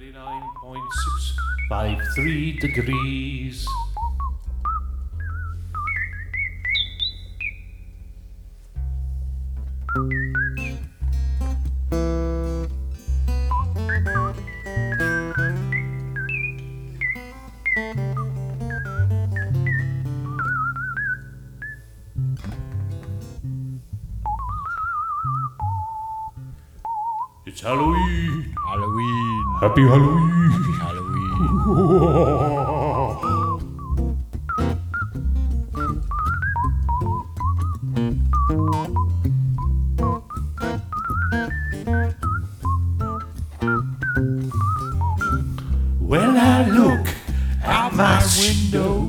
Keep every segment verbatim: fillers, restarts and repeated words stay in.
seventy-nine point six five three degrees. It's Halloween! Halloween. Happy Halloween! Halloween. When I look out my window,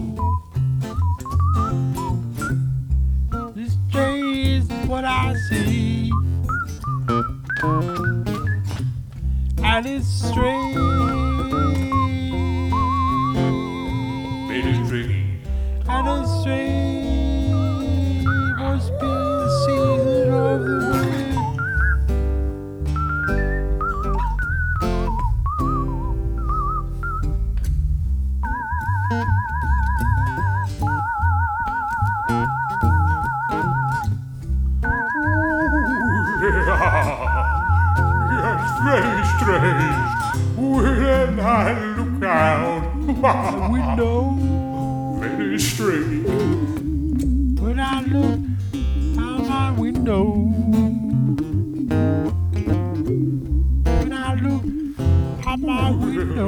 This day is what I see, and it's strange. very tricky. And it's strange. Must be the season of the wind. Yes, very strange. When I look out, Window. very strange. When I look out my window. When I look out my window.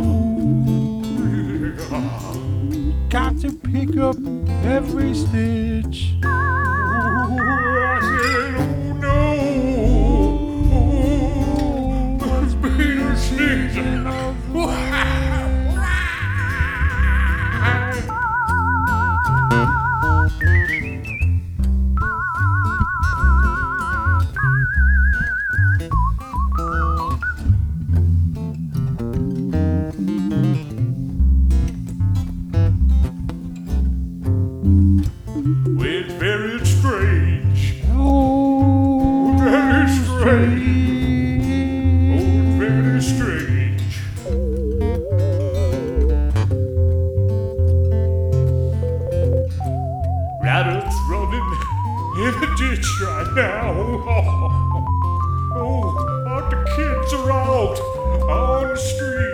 Got to pick up every stitch. I said, oh no, must be the season of Well, very strange. Oh, Very strange. Oh, very strange. Rabbits running in the ditch right now. Oh, oh, the kids are out on the street.